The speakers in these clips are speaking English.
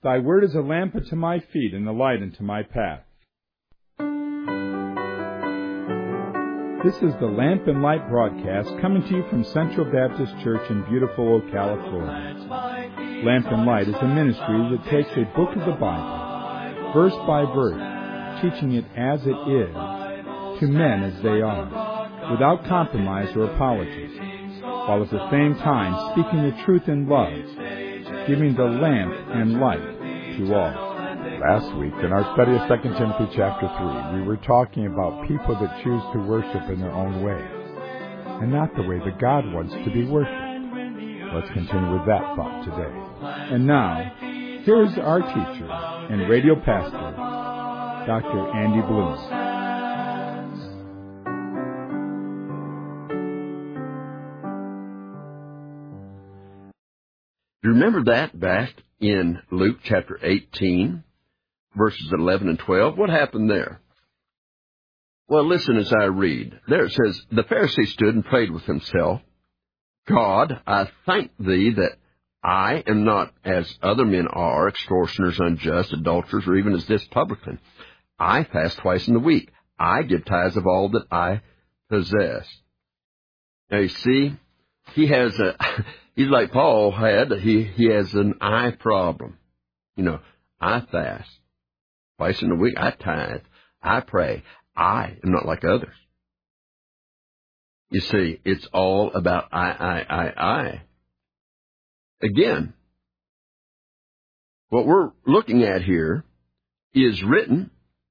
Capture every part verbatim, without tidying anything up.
Thy word is a lamp unto my feet and a light unto my path. This is the Lamp and Light broadcast coming to you from Central Baptist Church in beautiful Ocala, Florida. Lamp and Light is a ministry that takes a book of the Bible, verse by verse, teaching it as it is, to men as they are, without compromise or apologies, while at the same time speaking the truth in love, giving the lamp and light to all. Last week, in our study of Second Timothy chapter three, we were talking about people that choose to worship in their own way, and not the way that God wants to be worshipped. Let's continue with that thought today. And now, here is our teacher and radio pastor, Doctor Andy Bloom. You remember that back in Luke chapter eighteen, verses eleven and twelve? What happened there? Well, listen as I read. There it says, the Pharisee stood and prayed with himself, God, I thank thee that I am not as other men are, extortioners, unjust, adulterers, or even as this publican. I fast twice in the week. I give tithes of all that I possess. Now, you see, he has a... He's like Paul had. He, he has an eye problem. You know, I fast. Twice in a week, I tithe. I pray. I am not like others. You see, it's all about I, I, I, I. Again, what we're looking at here is written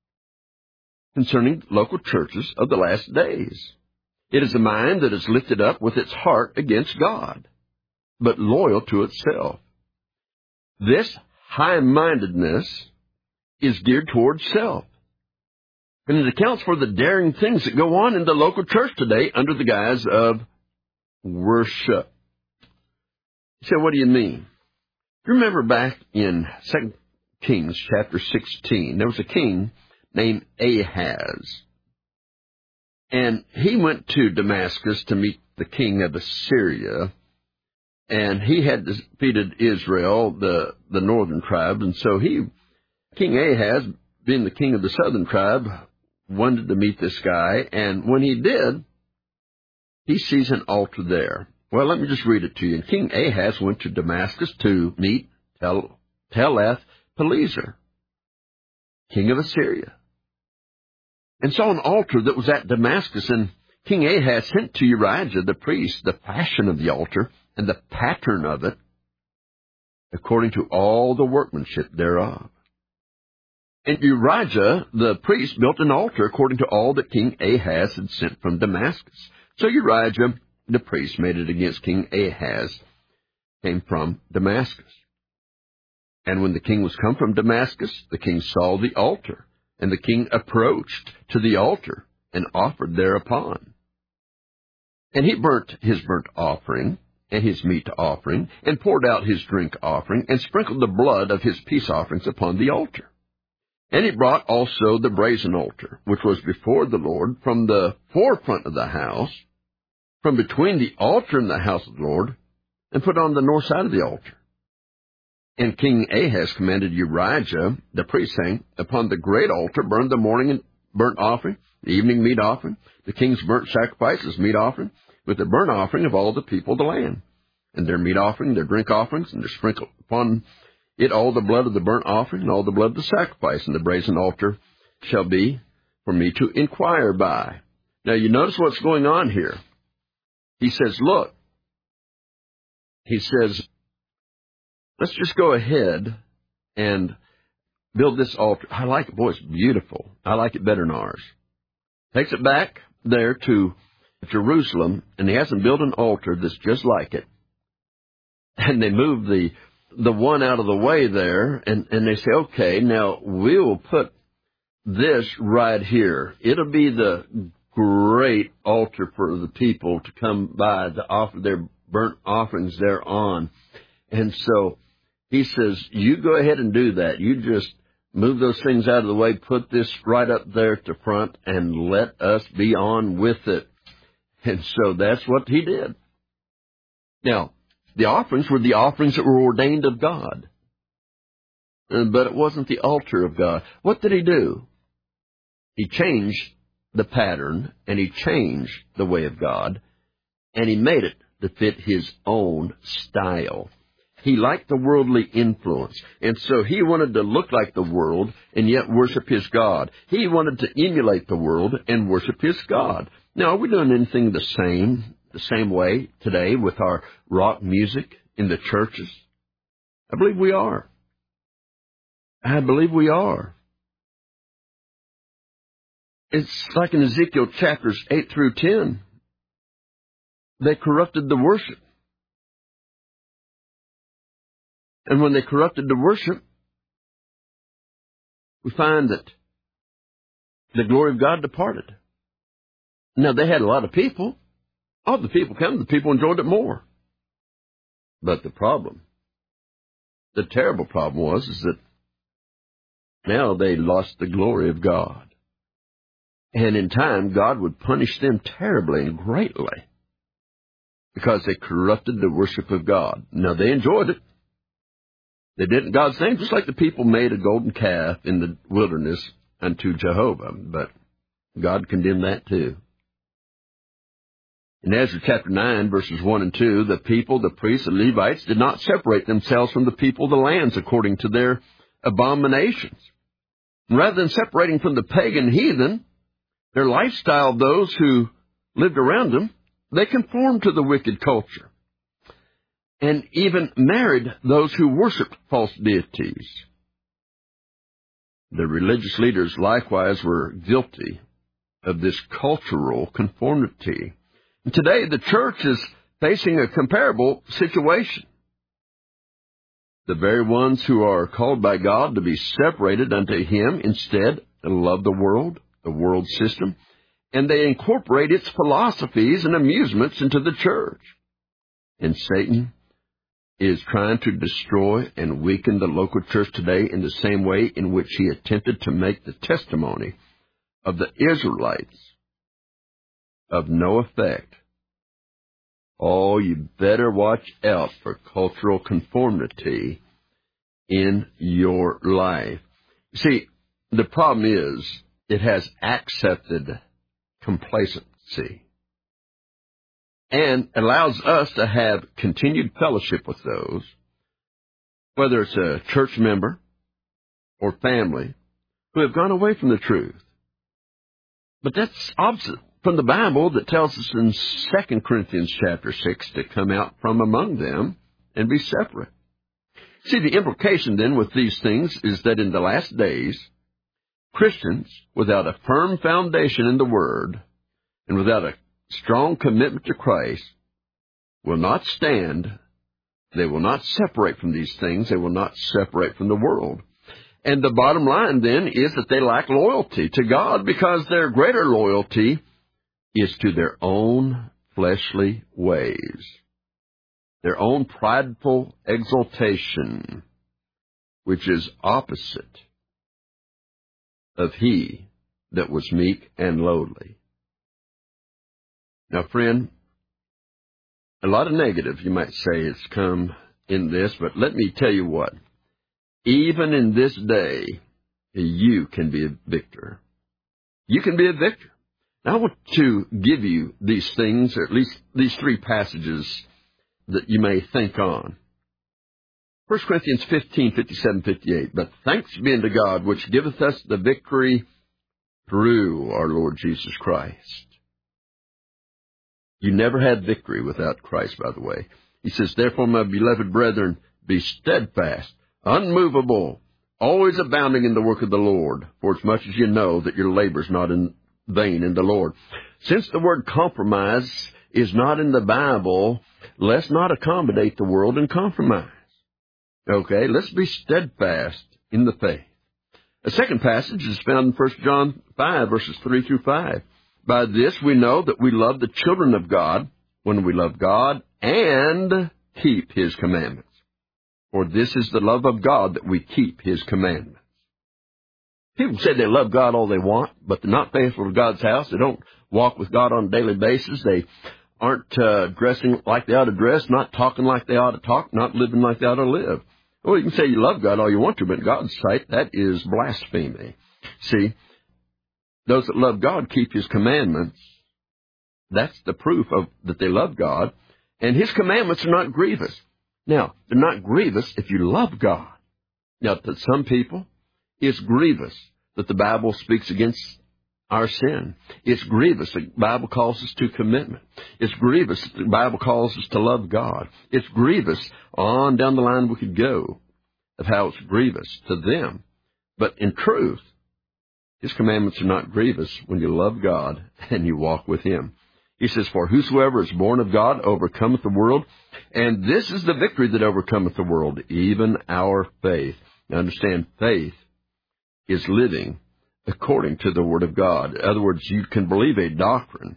concerning local churches of the last days. It is a mind that is lifted up with its heart against God, but loyal to itself. This high-mindedness is geared towards self, and it accounts for the daring things that go on in the local church today under the guise of worship. You say, what do you mean? You remember back in Second Kings chapter sixteen, there was a king named Ahaz, and he went to Damascus to meet the king of Assyria. And he had defeated Israel, the, the northern tribe, and so he, King Ahaz, being the king of the southern tribe, wanted to meet this guy, and when he did, he sees an altar there. Well, let me just read it to you. And King Ahaz went to Damascus to meet Tel- Tiglath-Pileser, king of Assyria, and saw an altar that was at Damascus, and King Ahaz sent to Urijah the priest the fashion of the altar and the pattern of it, according to all the workmanship thereof. And Urijah the priest built an altar according to all that King Ahaz had sent from Damascus. So Urijah the priest made it against King Ahaz, came from Damascus. And when the king was come from Damascus, the king saw the altar, and the king approached to the altar and offered thereupon. And he burnt his burnt offering and his meat offering, and poured out his drink offering, and sprinkled the blood of his peace offerings upon the altar. And he brought also the brazen altar, which was before the Lord, from the forefront of the house, from between the altar and the house of the Lord, and put on the north side of the altar. And King Ahaz commanded Urijah the priest, saying, upon the great altar burn the morning burnt offering, the evening meat offering, the king's burnt sacrifices, meat offering, with the burnt offering of all the people of the land, and their meat offering, their drink offerings, and there sprinkle upon it all the blood of the burnt offering, and all the blood of the sacrifice, and the brazen altar shall be for me to inquire by. Now, you notice what's going on here. He says, look, he says, let's just go ahead and build this altar. I like it. Boy, it's beautiful. I like it better than ours. Takes it back there to Jerusalem, and he has them build an altar that's just like it. And they move the the one out of the way there, and, and they say, okay, now we'll put this right here. It'll be the great altar for the people to come by to offer their burnt offerings thereon. And so he says, you go ahead and do that. You just move those things out of the way, put this right up there at the front, and let us be on with it. And so that's what he did. Now, the offerings were the offerings that were ordained of God. but it wasn't the altar of God. What did he do? He changed the pattern, and he changed the way of God, and he made it to fit his own style. He liked the worldly influence, and so he wanted to look like the world and yet worship his God. He wanted to emulate the world and worship his God. Now, are we doing anything the same, the same way today with our rock music in the churches? I believe we are. I believe we are. It's like in Ezekiel chapters eight through ten. They corrupted the worship. And when they corrupted the worship, we find that the glory of God departed. Now, they had a lot of people. All the people came, the people enjoyed it more. But the problem, the terrible problem was, is that now they lost the glory of God. And in time, God would punish them terribly and greatly because they corrupted the worship of God. Now, they enjoyed it. They did in God's name, just like the people made a golden calf in the wilderness unto Jehovah. But God condemned that too. In Ezra chapter nine, verses one and two, the people, the priests, the Levites, did not separate themselves from the people of the lands according to their abominations. Rather than separating from the pagan heathen, their lifestyle, those who lived around them, they conformed to the wicked culture and even married those who worshiped false deities. The religious leaders likewise were guilty of this cultural conformity. And today, the church is facing a comparable situation. The very ones who are called by God to be separated unto Him instead love the world, the world system, and they incorporate its philosophies and amusements into the church. And Satan is trying to destroy and weaken the local church today in the same way in which he attempted to make the testimony of the Israelites of no effect. Oh, you better watch out for cultural conformity in your life. See, the problem is it has accepted complacency and allows us to have continued fellowship with those, whether it's a church member or family, who have gone away from the truth. But that's opposite from the Bible that tells us in Second Corinthians chapter six to come out from among them and be separate. See, the implication then with these things is that in the last days, Christians without a firm foundation in the Word and without a strong commitment to Christ will not stand. They will not separate from these things. They will not separate from the world. And the bottom line then is that they lack loyalty to God because their greater loyalty is to their own fleshly ways, their own prideful exaltation, which is opposite of He that was meek and lowly. Now, friend, a lot of negative, you might say, has come in this, but let me tell you what. Even in this day, you can be a victor. You can be a victor. Now, I want to give you these things, or at least these three passages that you may think on. First Corinthians fifteen, fifty-seven, fifty-eight. But thanks be unto God, which giveth us the victory through our Lord Jesus Christ. You never had victory without Christ, by the way. He says, therefore, my beloved brethren, be steadfast, unmovable, always abounding in the work of the Lord, for as much as you know that your labor is not in vain in the Lord. Since the word compromise is not in the Bible, let's not accommodate the world and compromise. Okay, let's be steadfast in the faith. The second passage is found in First John five, verses three through five. By this we know that we love the children of God when we love God and keep His commandments. For this is the love of God, that we keep His commandments. People say they love God all they want, but they're not faithful to God's house. They don't walk with God on a daily basis. They aren't uh, dressing like they ought to dress, not talking like they ought to talk, not living like they ought to live. Well, you can say you love God all you want to, but in God's sight, that is blasphemy. See, those that love God keep His commandments. That's the proof of that they love God. And His commandments are not grievous. Now, they're not grievous if you love God. Now, to some people, it's grievous that the Bible speaks against our sin. It's grievous that the Bible calls us to commitment. It's grievous that the Bible calls us to love God. It's grievous, on down the line we could go, of how it's grievous to them. But in truth, His commandments are not grievous when you love God and you walk with Him. He says, for whosoever is born of God overcometh the world, and this is the victory that overcometh the world, even our faith. Now understand, faith is living according to the Word of God. In other words, you can believe a doctrine.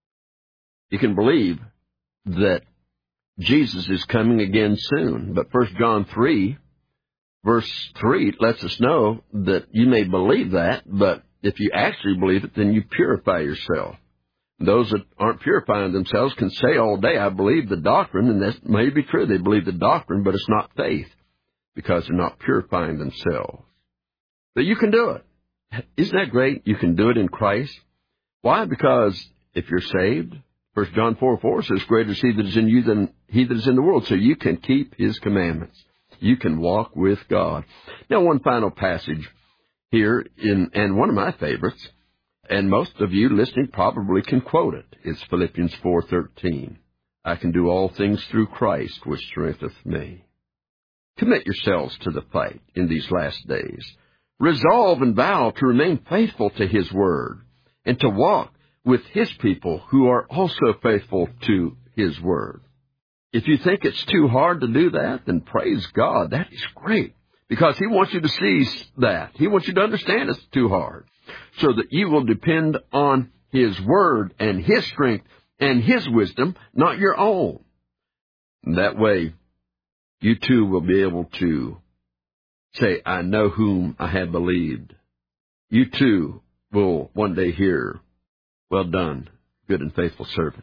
You can believe that Jesus is coming again soon. But First John three, verse three lets us know that you may believe that, but if you actually believe it, then you purify yourself. Those that aren't purifying themselves can say all day, I believe the doctrine, and that may be true. They believe the doctrine, but it's not faith because they're not purifying themselves. But you can do it. Isn't that great? You can do it in Christ. Why? Because if you're saved, First John four four says, greater is He that is in you than he that is in the world. So you can keep His commandments. You can walk with God. Now, one final passage here, in, and one of my favorites, and most of you listening probably can quote it. It's Philippians four thirteen. I can do all things through Christ, which strengtheneth me. Commit yourselves to the fight in these last days. Resolve and vow to remain faithful to His word and to walk with His people who are also faithful to His word. If you think it's too hard to do that, then praise God. That is great because He wants you to see that. He wants you to understand it's too hard so that you will depend on His word and His strength and His wisdom, not your own. And that way, you too will be able to say, I know whom I have believed. You too will one day hear, well done, good and faithful servant.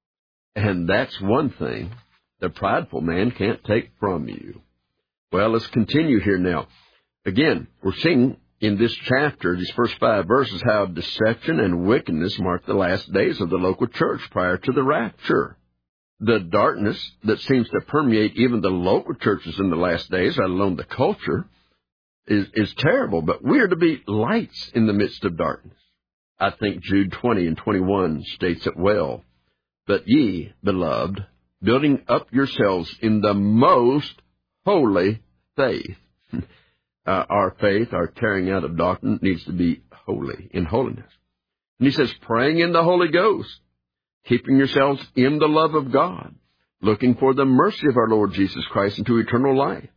And that's one thing the prideful man can't take from you. Well, let's continue here now. Again, we're seeing in this chapter, these first five verses, how deception and wickedness mark the last days of the local church prior to the rapture. The darkness that seems to permeate even the local churches in the last days, let alone the culture, is, is terrible. But we are to be lights in the midst of darkness. I think Jude twenty and twenty-one states it well. But ye, beloved, building up yourselves in the most holy faith. uh, our faith, our carrying out of doctrine, needs to be holy, in holiness. And he says, praying in the Holy Ghost, keeping yourselves in the love of God, looking for the mercy of our Lord Jesus Christ into eternal life.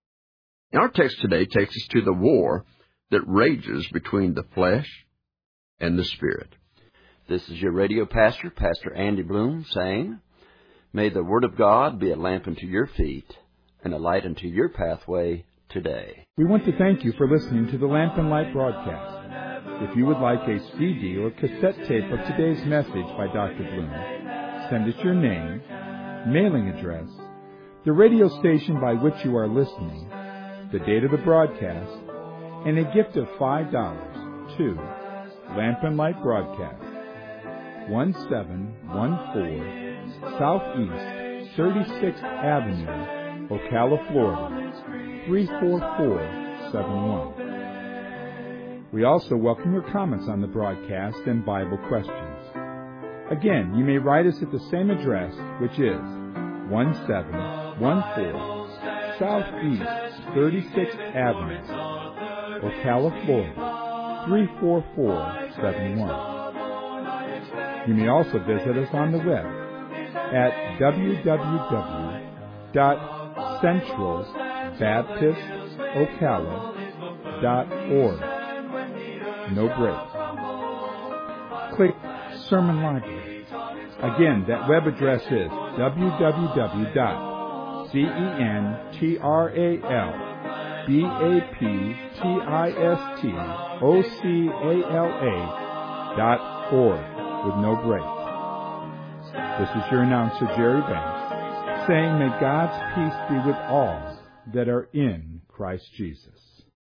Our text today takes us to the war that rages between the flesh and the Spirit. This is your radio pastor, Pastor Andy Bloom, saying, may the Word of God be a lamp unto your feet and a light unto your pathway today. We want to thank you for listening to the Lamp and Light broadcast. If you would like a C D or cassette tape of today's message by Doctor Bloom, send us your name, mailing address, the radio station by which you are listening, the date of the broadcast, and a gift of five dollars to Lamp and Light Broadcast, one seven one four Southeast thirty-sixth Avenue, Ocala, Florida, three four four seven one. We also welcome your comments on the broadcast and Bible questions. Again, you may write us at the same address, which is one seven one four Southeast thirty-sixth Avenue, Ocala, Florida, three four four seven one. You may also visit us on the web at w w w dot central baptist ocala dot org. No breaks. Click Sermon Library. Again, that web address is w w w dot central baptist ocala dot org with no breaks. This is your announcer, Jerry Banks, saying may God's peace be with all that are in Christ Jesus.